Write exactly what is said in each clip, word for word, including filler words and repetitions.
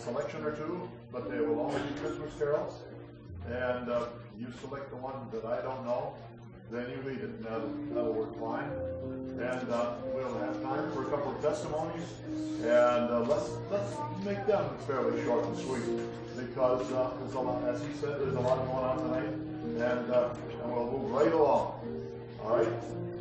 selection or two, but they will only be Christmas carols. And uh, you select the one that I don't know, then you lead it, and that'll, that'll work fine. And uh, we'll have time for a couple of testimonies, and uh, let's let's make them fairly short and sweet, because uh, there's a lot, as he said, there's a lot going on tonight, and uh, and we'll move right along. All right.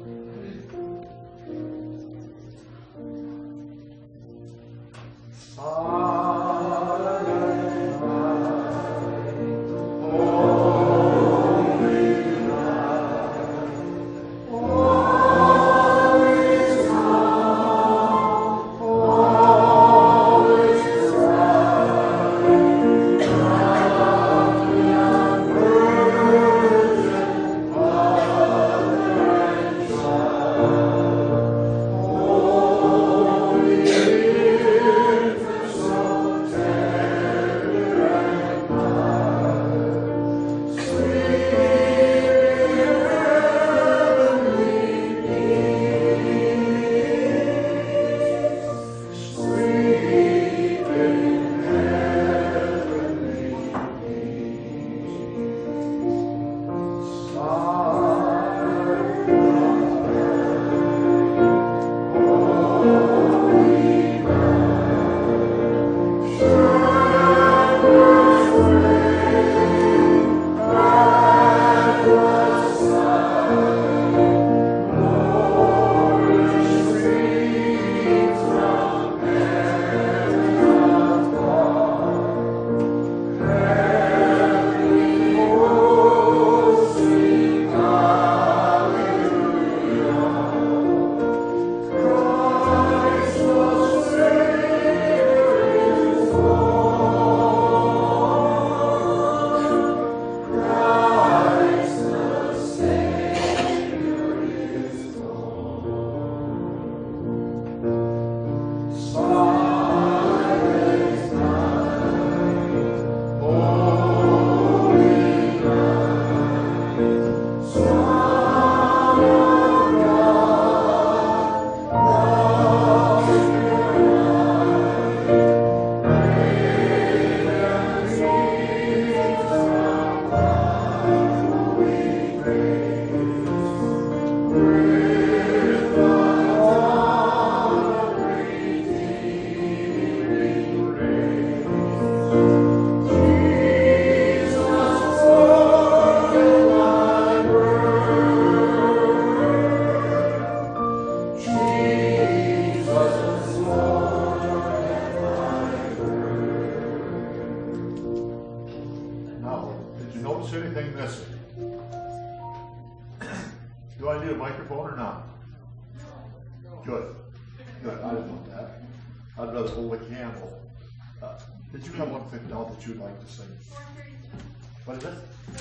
That you'd like to sing? What is it?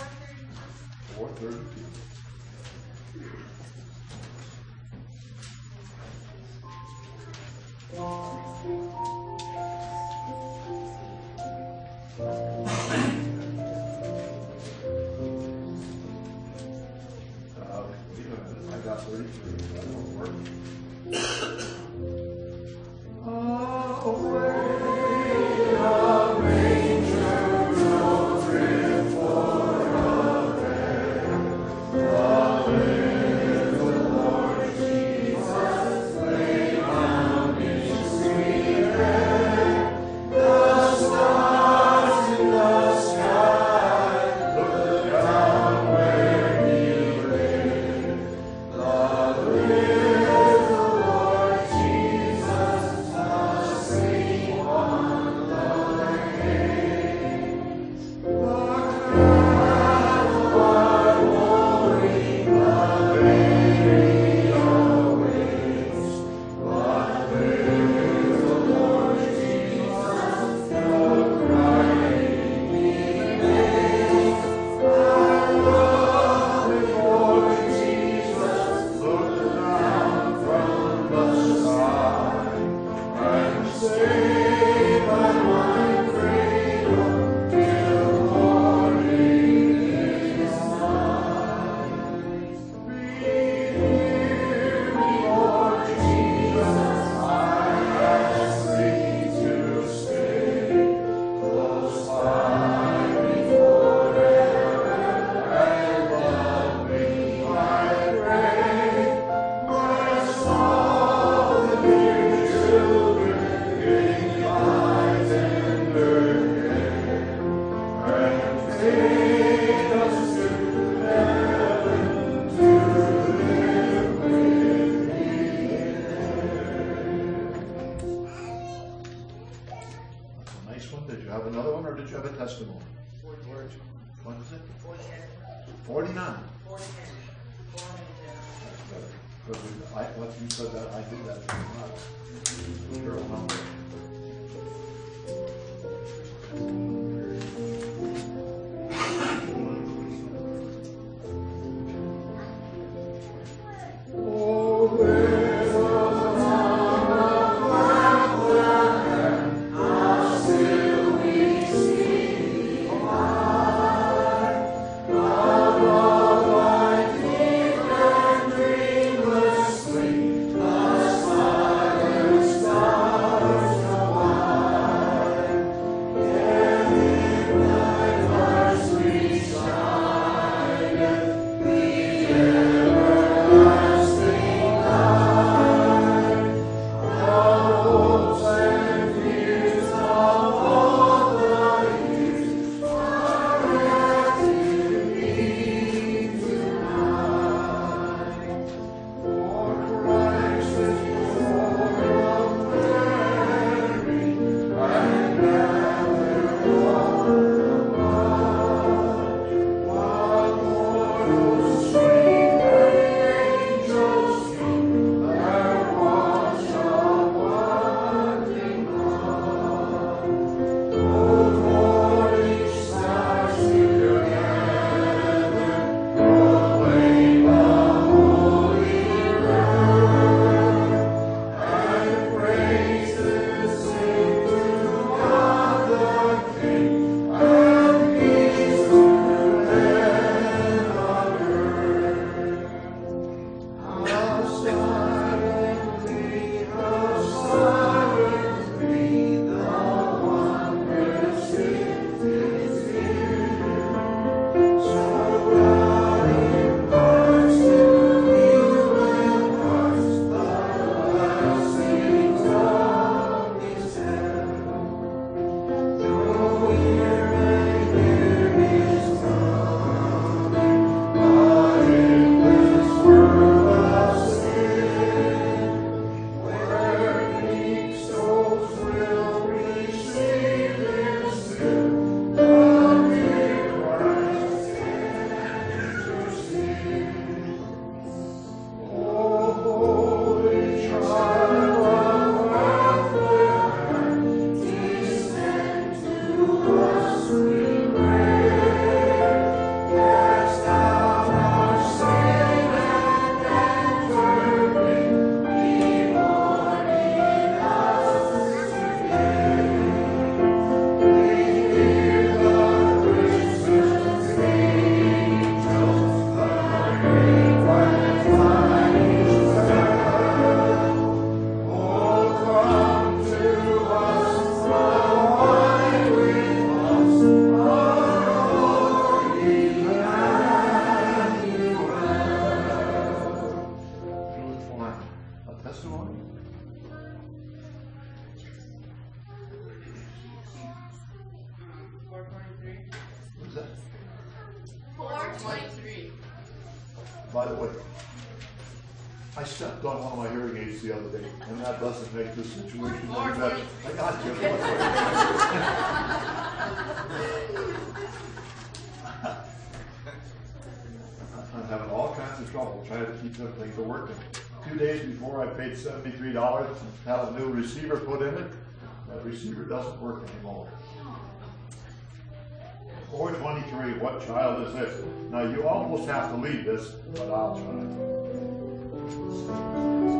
four thirty. Uh, I got thirty-three. That won't work. Hallelujah. Nice one. Did you have another one, or did you have a testimony? What is it? Forty-nine. Because I, once you said that, I did that. Sure, number. By the way, I stepped on one of my hearing aids the other day, and that doesn't make this situation any better. I got you. I'm having all kinds of trouble trying to keep them things working. Two days before I paid seventy-three dollars and had a new receiver put in it. That receiver doesn't work anymore. four twenty-three, what child is this? Now you almost have to leave this, but I'll try.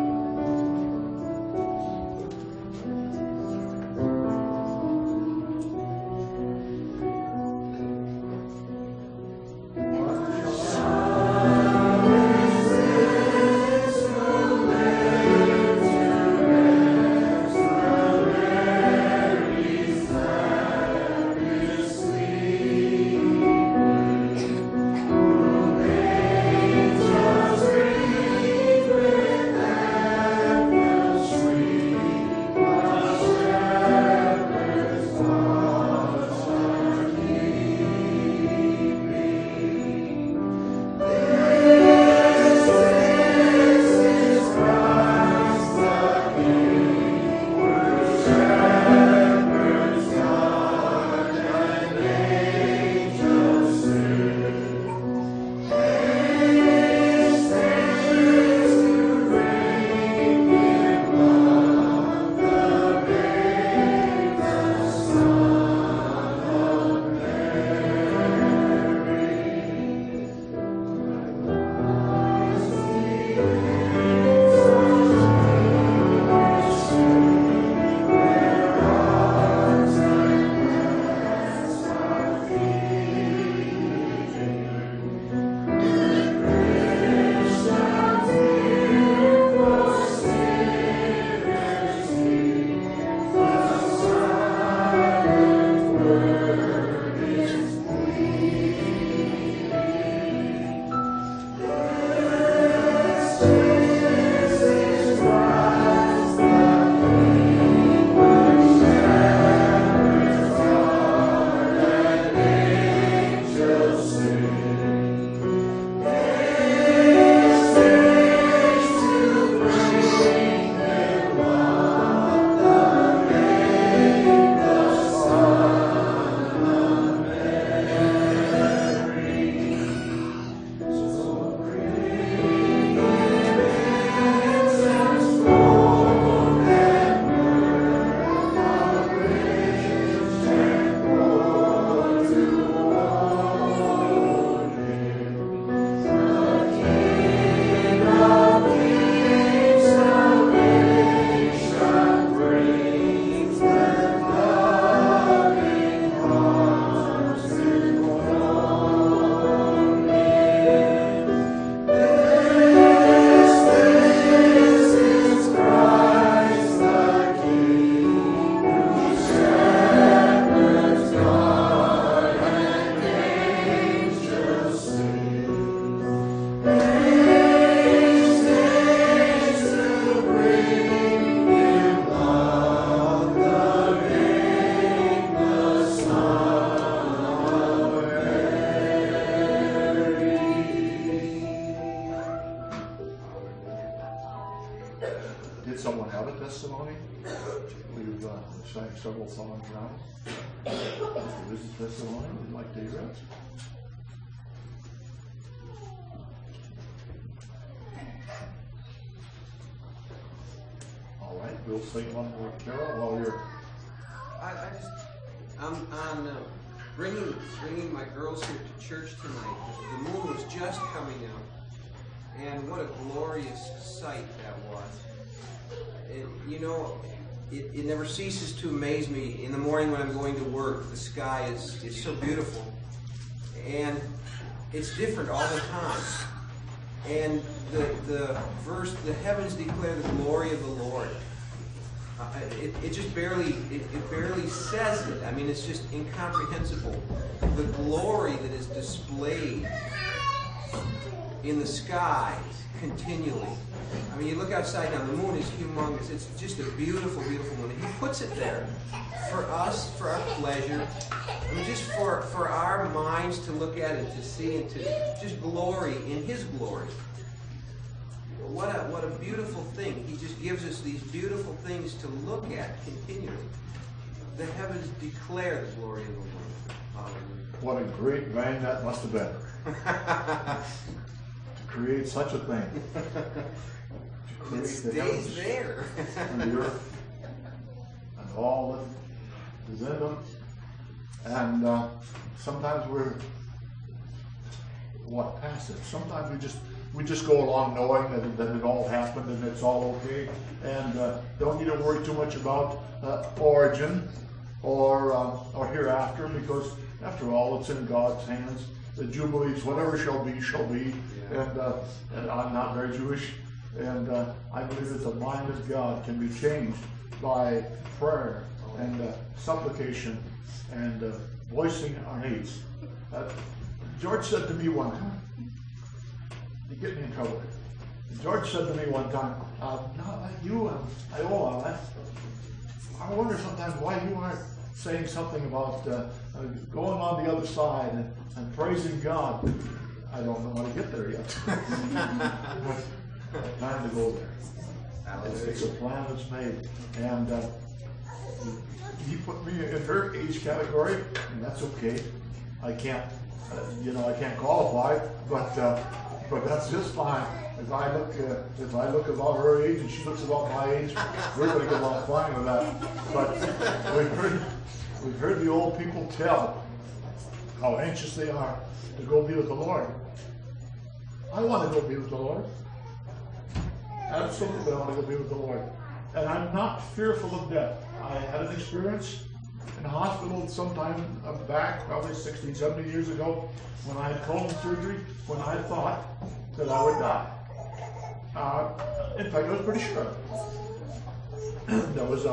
Did someone have a testimony? We've uh, sang several songs now. If there is a testimony, we'd like to hear it. All right, we'll sing one more carol while you're. I, I just, I'm on uh, bringing bringing my girls here to church tonight. The moon was just coming out, and what a glorious sight that was. It, you know, it, it never ceases to amaze me. In the morning when I'm going to work, the sky is, is so beautiful. And it's different all the time. And the, the verse, the heavens declare the glory of the Lord. Uh, it, it just barely, it, it barely says it. I mean, it's just incomprehensible. The glory that is displayed in the sky continually. I mean, you look outside now, the moon is humongous. It's just a beautiful, beautiful moon. He puts it there for us, for our pleasure. I mean, just for, for our minds to look at it, to see, and to just glory in His glory. What a, what a beautiful thing. He just gives us these beautiful things to look at continually. The heavens declare the glory of the Lord. Hallelujah. What a great man that must have been. To create such a thing. It stays there. And the earth and all that is in them. And uh, sometimes we're what passive. Sometimes we just we just go along knowing that, that it all happened and it's all okay, and uh, don't need to worry too much about uh, origin or uh, or hereafter, because after all it's in God's hands. The Jubilees, whatever shall be, shall be. Yeah. And, uh, and I'm not very Jewish. And uh, I believe that the mind of God can be changed by prayer and uh, supplication and uh, voicing our needs. Uh, George said to me one time, you get me in trouble. George said to me one time, uh, no, you, uh, Iola, I wonder sometimes why you aren't saying something about uh, uh, going on the other side and, and praising God. I don't know how to get there yet. But time to go there. It's, it's a plan that's made. And uh, he put me in her age category, and that's okay. I can't, uh, you know, I can't qualify, but uh, but that's just fine. If I look, uh, if I look about her age and she looks about my age, we're going to get along fine with that. But we've heard, we've heard the old people tell how anxious they are to go be with the Lord. I want to go be with the Lord. Absolutely, I want to go be with the Lord. And I'm not fearful of death. I had an experience in a hospital sometime back, probably sixty, seventy years ago, when I had colon surgery, when I thought that I would die. Uh, in fact, I was pretty sure. There was a,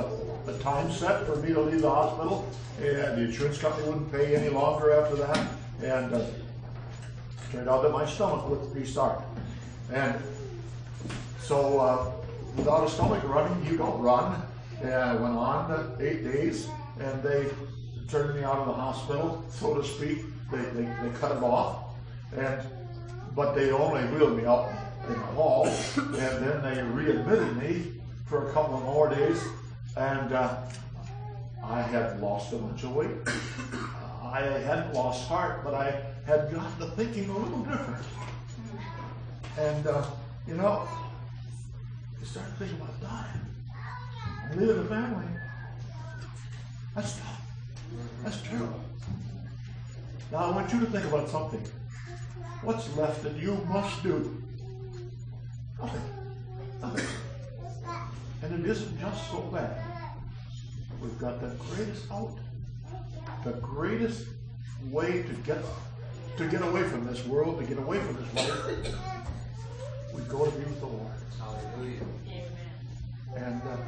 a time set for me to leave the hospital, and the insurance company wouldn't pay any longer after that, and uh, turned out that my stomach would restart. And so uh, without a stomach running, you don't run. And I went on uh, eight days, and they turned me out of the hospital, so to speak. They, they, they cut it off, and but they only wheeled me out in the hall, and then they readmitted me for a couple of more days, and uh, I had lost a bunch of weight. Uh, I hadn't lost heart, but I had gotten to thinking a little different. And, uh, you know, you start thinking about dying and leaving the family. That's tough. That's terrible. Now I want you to think about something. What's left that you must do? Nothing. Nothing. And it isn't just so bad. We've got the greatest out. The greatest way to get to get away from this world, to get away from this world. We go to be with the Lord. Hallelujah. And uh,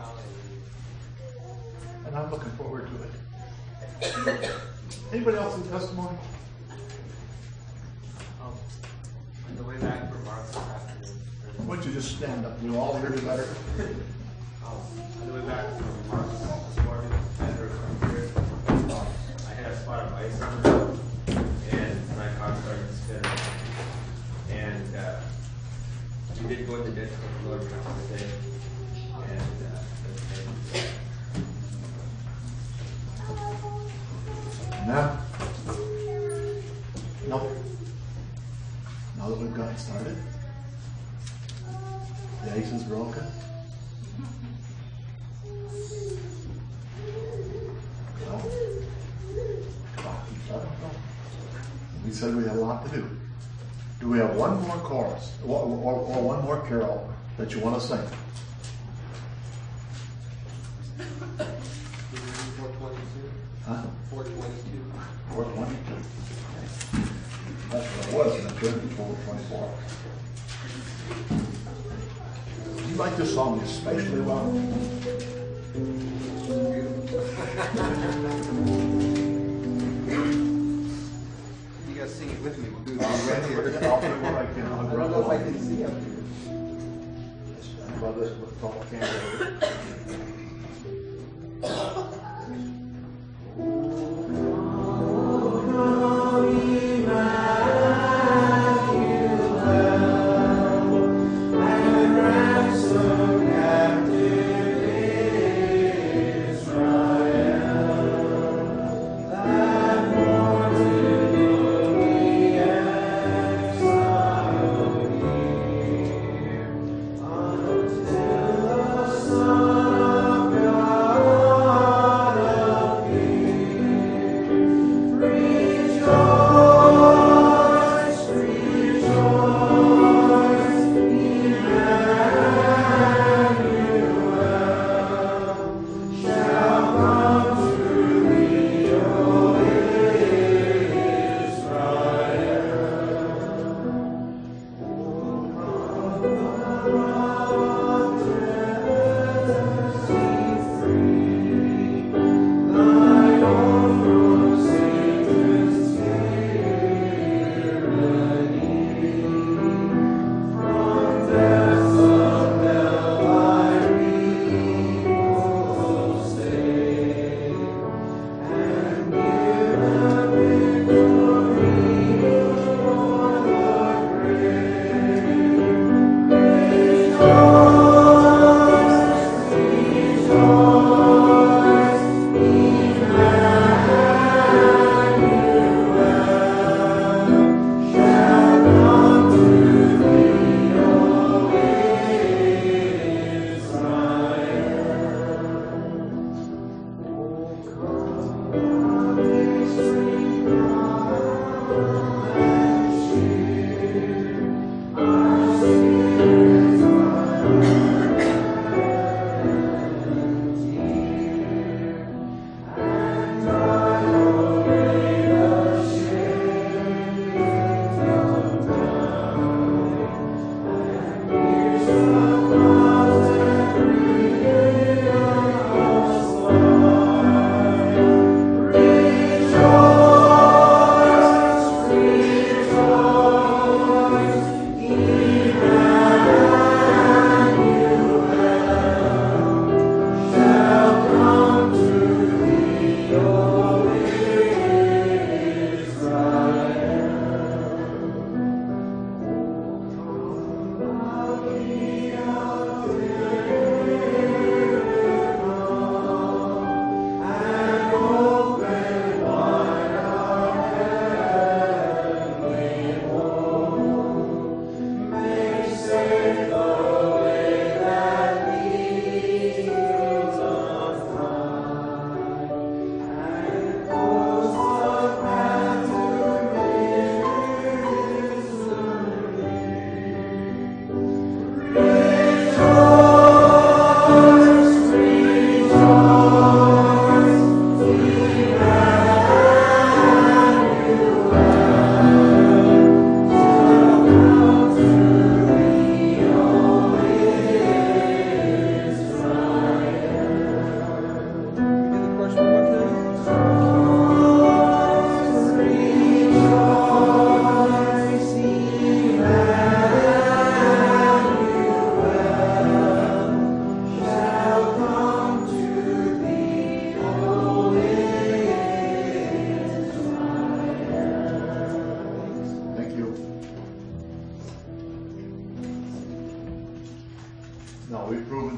and I'm looking forward to it. Anybody else in testimony? Um, on the way back from Martha's afternoon, Why don't you just stand up? We'll all hear you better. um, on the way back from Martha's this morning, I heard from here, um, I had a spot of ice on the road, and my car started spinning. And uh, we did go in the ditch with the Lord for the day. And uh, Now, no. Now that we've got it started, the ice is broken. Well, clock keeps on going. We said we had a lot to do. Do we have one more chorus, or, or, or one more carol that you want to sing? four twenty-two. Huh? four twenty-two. four twenty-two. That's what it was, and it turned to four twenty-four. You like this song especially well? You guys sing it with me. We'll do it. I'm ready for it. I'll do what I can. I don't know if I can see up here. About this with tall candle. Son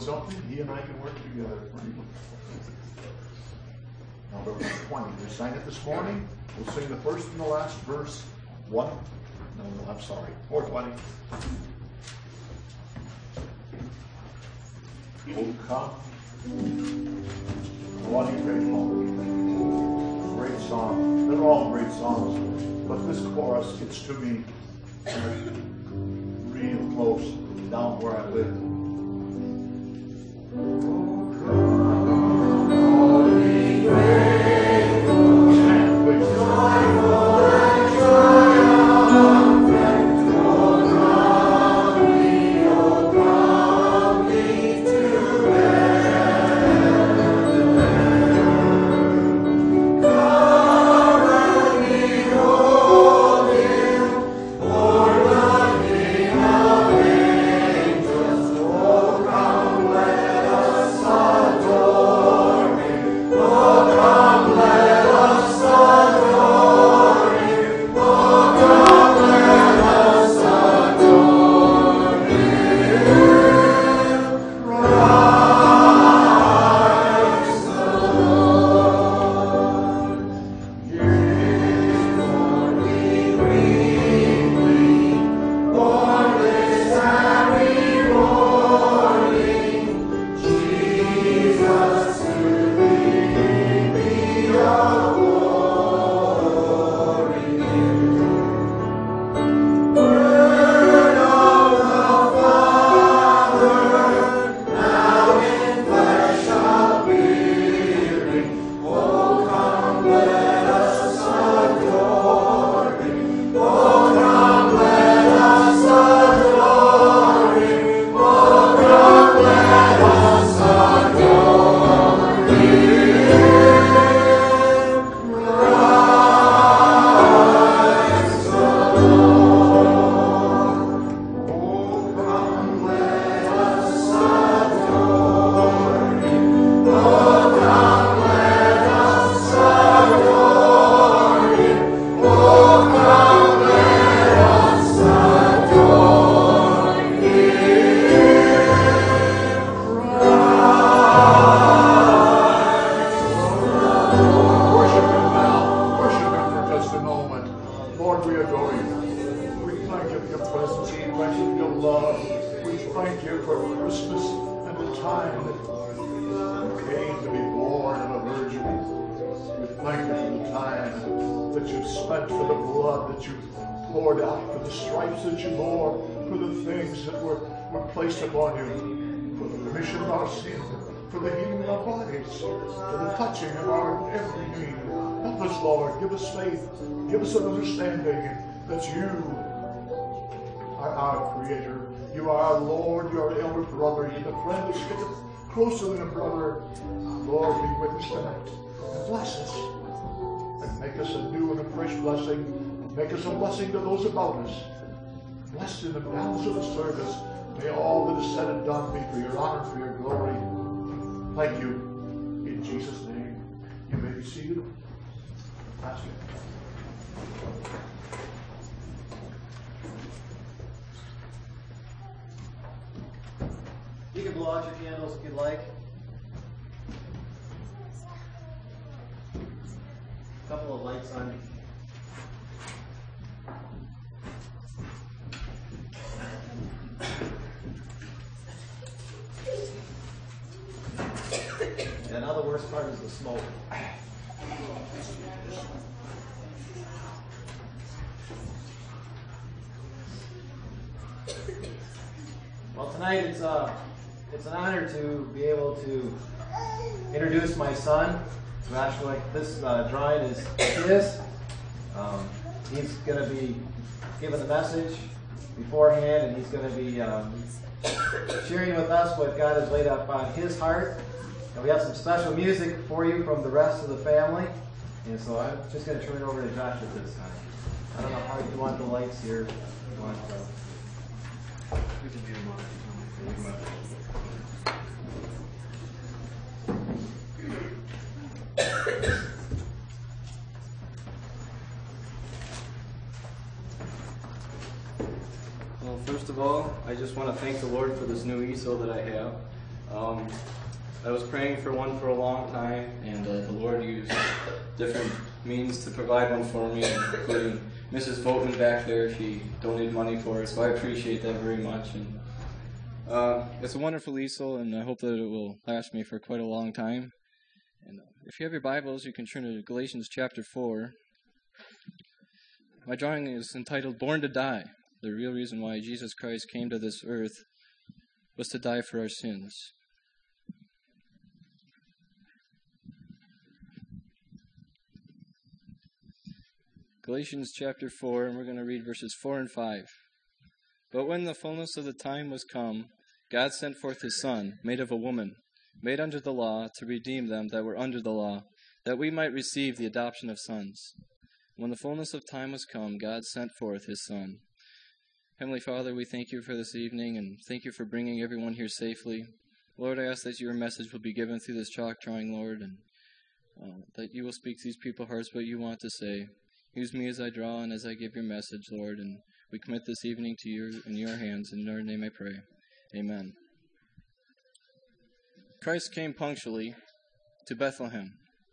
something, he and I can work together. Number twenty, we sang it this morning. We'll sing the first and the last verse. One, no, no, I'm sorry, four twenty. Oh, come. What a great song. Great song. They're all great songs. But this chorus gets to me real close down where I live. Give us faith. Give us an understanding that you are our Creator. You are our Lord. You are our elder brother. You're the friend that sticketh closer than a brother. Lord, be with us tonight. And bless us. And make us a new and a fresh blessing. Make us a blessing to those about us. Bless in the balance of the service. May all that is said and done be for your honor, for your glory. Thank you. In Jesus' name. You may be seated. Pastor. You can blow out your candles if you'd like. A couple of lights on. And now the worst part is the smoke. Well, tonight it's uh, it's an honor to be able to introduce my son. So actually, this uh, drawing is his. Um, he's going to be given the message beforehand, and he's going to be um, sharing with us what God has laid up on his heart. And we have some special music for you from the rest of the family. And so I'm just going to turn it over to Josh at this time. I don't know how you want the lights here. You want the, we can do them on. Well, first of all, I just want to thank the Lord for this new easel that I have. Um, I was praying for one for a long time, and uh, the Lord used different means to provide one for me, including Missus Vogtman back there. She donated money for it, so I appreciate that very much. And uh, it's a wonderful easel, and I hope that it will last me for quite a long time. And uh, if you have your Bibles, you can turn to Galatians chapter four. My drawing is entitled Born to Die. The real reason why Jesus Christ came to this earth was to die for our sins. Galatians chapter four, and we're going to read verses four and five. But when the fullness of the time was come, God sent forth his Son, made of a woman, made under the law, to redeem them that were under the law, that we might receive the adoption of sons. When the fullness of time was come, God sent forth his Son. Heavenly Father, we thank you for this evening, and thank you for bringing everyone here safely. Lord, I ask that your message will be given through this chalk drawing, Lord, and uh, that you will speak to these people's hearts what you want to say. Use me as I draw and as I give your message, Lord, and we commit this evening to you in your hands. In your name I pray. Amen. Christ came punctually to Bethlehem.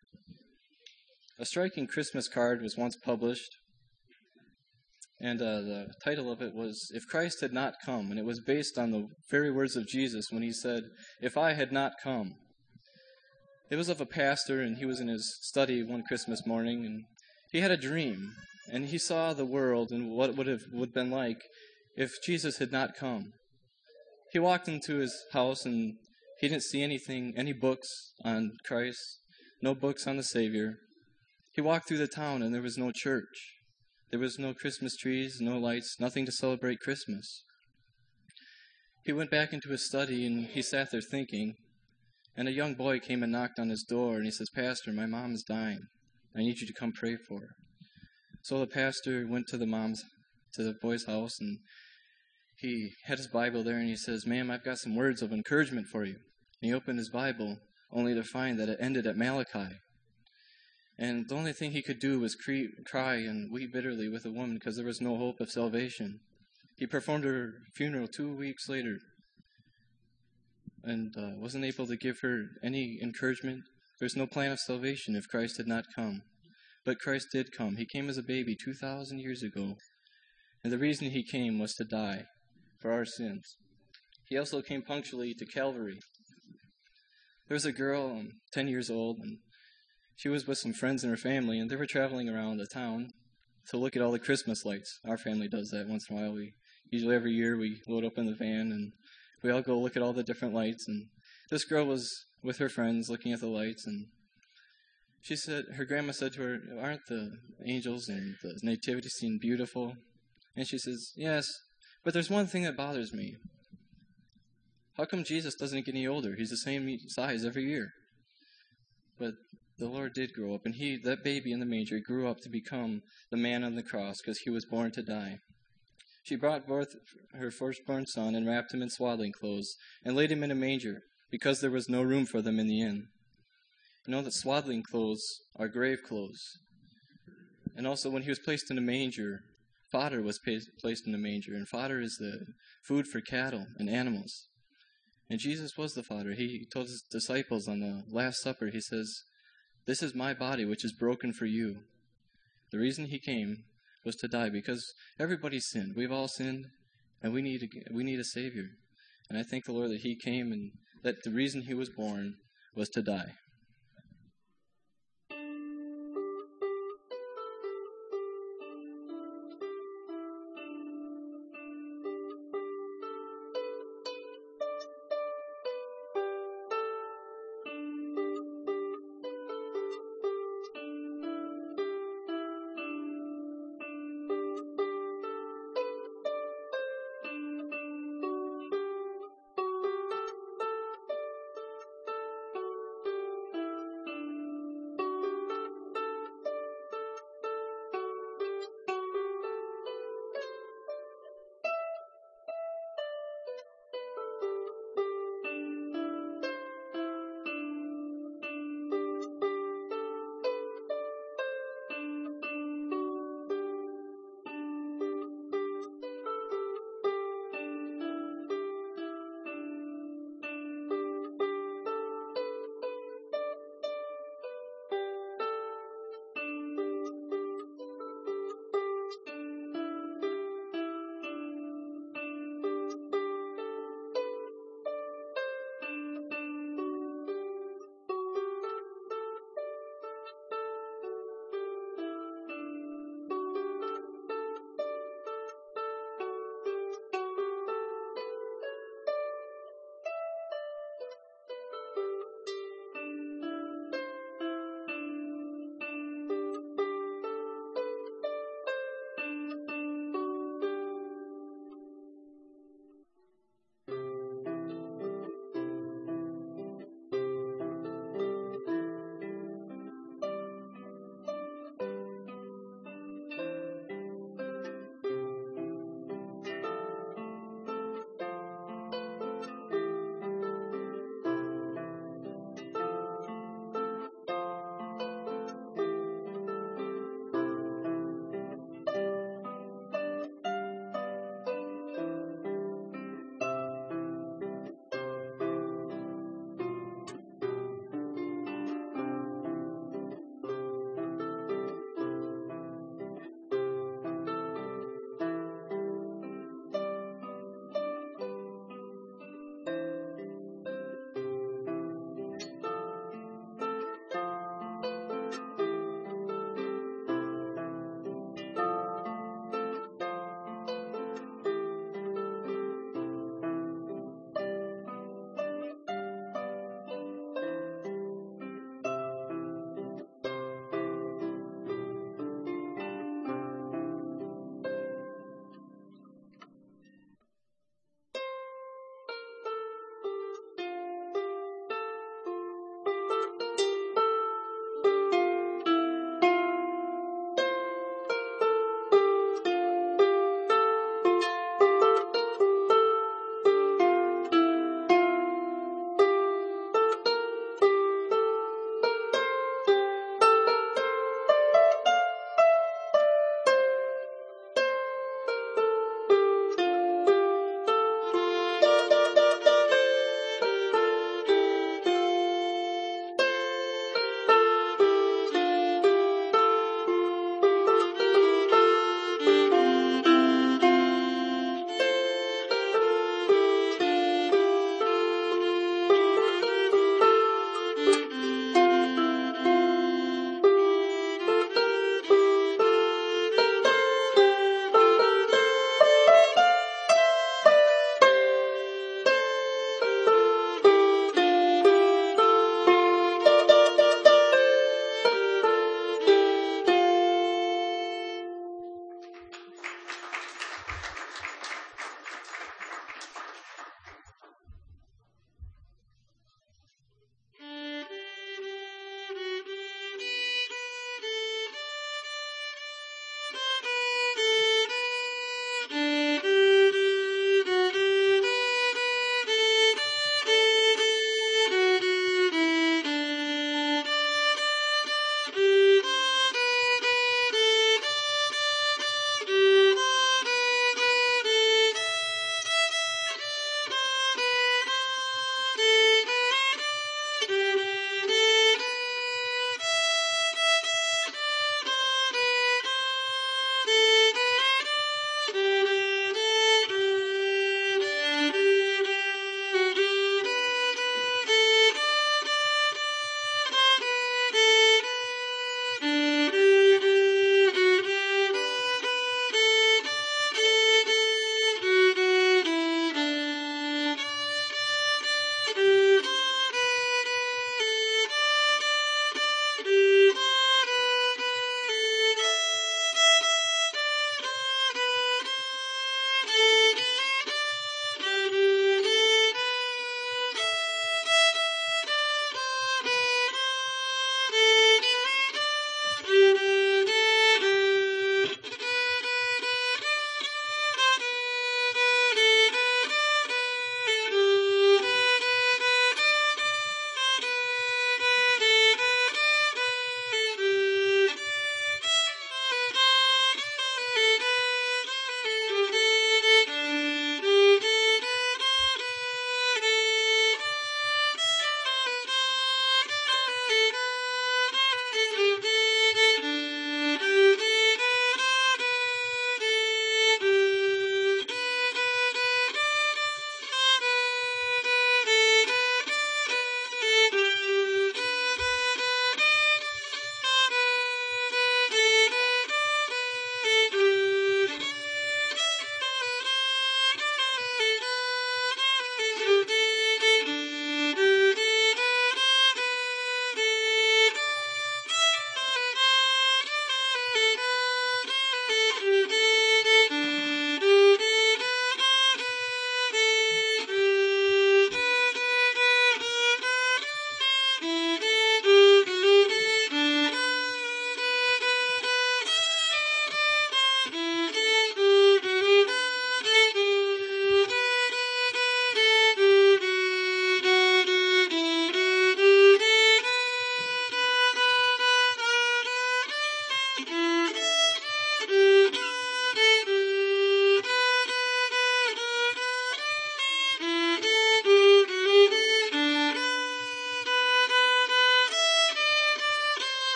A striking Christmas card was once published, and uh, the title of it was, If Christ Had Not Come, and it was based on the very words of Jesus when he said, If I had not come. It was of a pastor, and he was in his study one Christmas morning, and he had a dream, and he saw the world and what would have would been like if Jesus had not come. He walked into his house, and he didn't see anything, any books on Christ, no books on the Savior. He walked through the town, and there was no church. There was no Christmas trees, no lights, nothing to celebrate Christmas. He went back into his study, and he sat there thinking, and a young boy came and knocked on his door, and he says, Pastor, my mom is dying. I need you to come pray for her. So the pastor went to the mom's, to the boy's house, and he had his Bible there, and he says, Ma'am, I've got some words of encouragement for you. And he opened his Bible, only to find that it ended at Malachi. And the only thing he could do was cre- cry and weep bitterly with the woman because there was no hope of salvation. He performed her funeral two weeks later and uh, wasn't able to give her any encouragement. There's no plan of salvation if Christ had not come. But Christ did come. He came as a baby two thousand years ago. And the reason he came was to die for our sins. He also came punctually to Calvary. There was a girl, um, ten years old, and she was with some friends and her family, and they were traveling around the town to look at all the Christmas lights. Our family does that once in a while. We usually every year we load up in the van, and we all go look at all the different lights. And this girl was with her friends looking at the lights, and she said, her grandma said to her, aren't the angels and the nativity scene beautiful? And she says, yes, but there's one thing that bothers me. How come Jesus doesn't get any older? He's the same size every year. But the Lord did grow up, and he, that baby in the manger, grew up to become the man on the cross because he was born to die. She brought forth her firstborn son and wrapped him in swaddling clothes and laid him in a manger, because there was no room for them in the inn. You know that swaddling clothes are grave clothes. And also when he was placed in a manger, fodder was placed in a manger, and fodder is the food for cattle and animals. And Jesus was the fodder. He told his disciples on the Last Supper, he says, this is my body which is broken for you. The reason he came was to die because everybody sinned. We've all sinned, and we need a, we need a Savior. And I thank the Lord that he came and that the reason he was born was to die.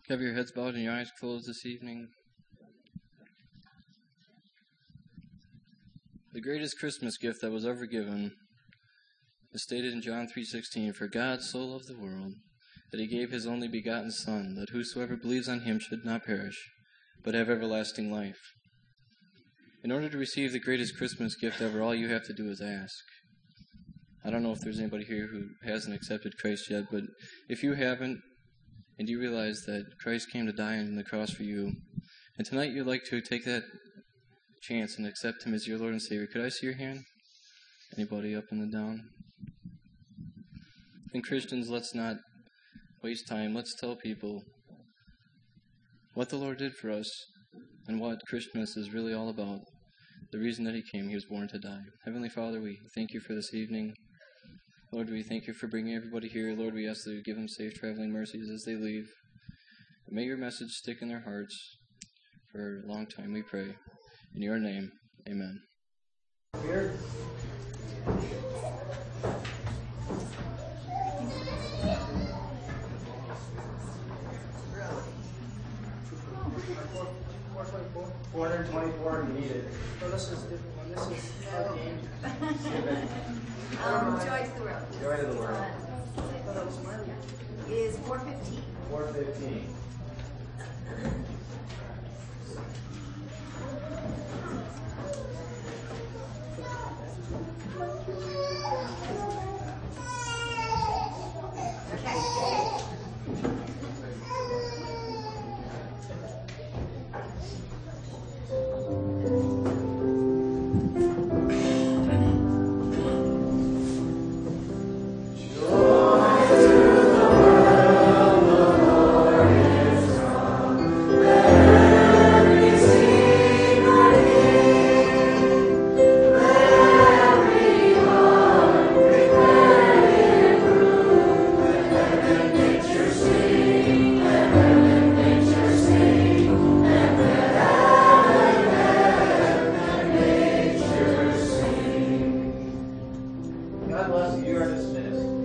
Have your heads bowed and your eyes closed this evening. The greatest Christmas gift that was ever given is stated in John three sixteen, "For God so loved the world that he gave his only begotten Son, that whosoever believes on him should not perish, but have everlasting life." In order to receive the greatest Christmas gift ever, all you have to do is ask. I don't know if there's anybody here who hasn't accepted Christ yet, but if you haven't, and you realize that Christ came to die on the cross for you, and tonight you'd like to take that chance and accept him as your Lord and Savior, could I see your hand? Anybody up and then down? And Christians, let's not waste time. Let's tell people what the Lord did for us and what Christmas is really all about. The reason that he came, he was born to die. Heavenly Father, we thank you for this evening. Lord, we thank you for bringing everybody here. Lord, we ask that you give them safe traveling mercies as they leave. May your message stick in their hearts for a long time, we pray. In your name, amen. Here. four hundred twenty-four if you need it. So this is, this is our game. Um, Joy to the World. Joy to the World. Is four fifteen. four fifteen. God bless you. You are dismissed.